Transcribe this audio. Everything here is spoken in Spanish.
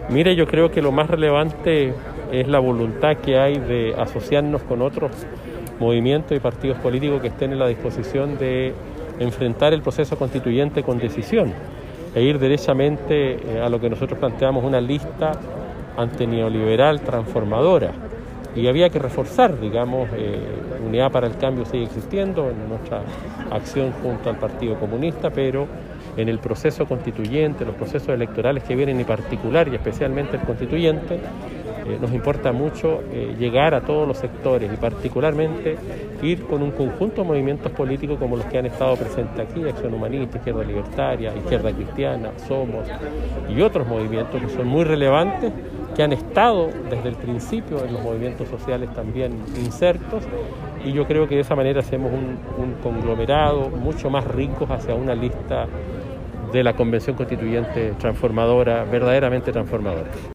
Mire, yo creo que lo más relevante es la voluntad que hay de asociarnos con otros movimientos y partidos políticos que estén en la disposición de enfrentar el proceso constituyente con decisión e ir derechamente a lo que nosotros planteamos, una lista antineoliberal transformadora. Y había que reforzar, digamos, Unidad para el Cambio sigue existiendo en nuestra acción junto al Partido Comunista, pero en el proceso constituyente, los procesos electorales que vienen, y particular y especialmente el constituyente, nos importa mucho llegar a todos los sectores y particularmente ir con un conjunto de movimientos políticos como los que han estado presentes aquí: Acción Humanista, Izquierda Libertaria, Izquierda Cristiana, Somos y otros movimientos que son muy relevantes, que han estado desde el principio en los movimientos sociales también insertos, y yo creo que de esa manera hacemos un conglomerado mucho más rico hacia una lista de la Convención Constituyente transformadora, verdaderamente transformadora.